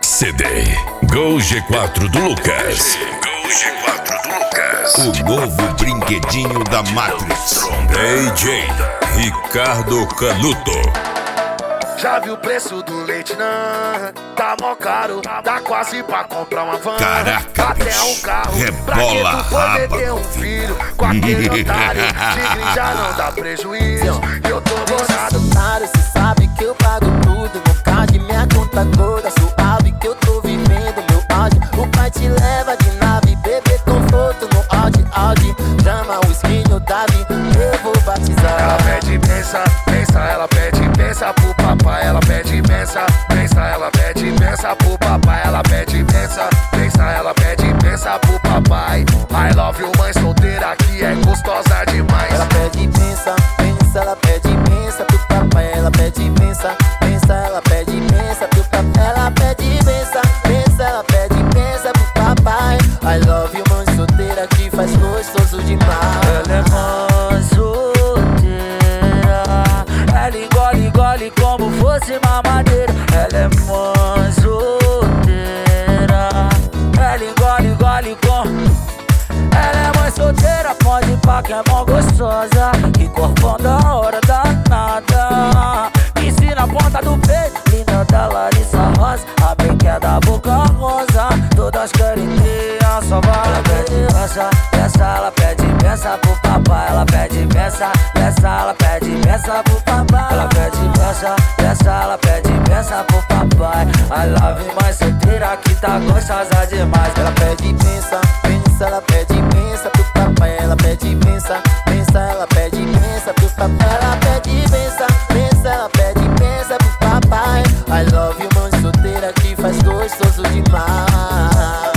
CD Gol G4 do Lucas. Gol G4 do Lucas. O novo brinquedinho da Matrix. DJ Ricardo Canuto. Já viu o preço do leite, não? Tá mó caro, dá quase pra comprar uma van. Caraca, até um carro, rebola, pra que tu poder ter um filho com aquele otário. Tigre já não dá prejuízo, eu tô gozado. Cê sabe que eu pago tudo, no card, minha conta toda suave, que eu tô vivendo meu áudio. O pai te leva de nave, bebê conforto no Audi. Chama o skin, o Davi, eu vou batizar. Ela pede pensa, ela pede pensa pro papai. Ela pede pensa, ela pede pensa pro papai. Ela pede pensa, ela pede pensa pro papai. I love you, mãe solteira que é gostosa demais. Ela pede pensa, ela pede pensa pro papai. Ela pede pensa, ela pede pensa pro papai. Ela pede pensa, ela pede pensa pro papai. I love you, mãe solteira que faz gostoso demais. Ela é mãe solteira, ela engole como fosse mamadeira. Ela é mãe solteira, ela engole como... Ela é mãe solteira, pode pá que é mó gostosa, que corpão da hora danada. Ensina a ponta do peito, linda da Larissa Rosa, a brinqueda da boca rosa. Todas querem ter a sua vaga. Ela pede pensa, ela pede pensa pro papai. Ela pede pensa, ela pede pensa pro papai. Ela pede pensa, ela pede pensa pro papai. I love you, mãe solteira que tá gostosa demais. Ela pede pensa, ela pede pensa pro papai. Ela pede pensa, ela pede pensa pro papai. Ela pede pensa, ela pede pensa pro papai. I love you, mãe solteira que faz gostoso demais.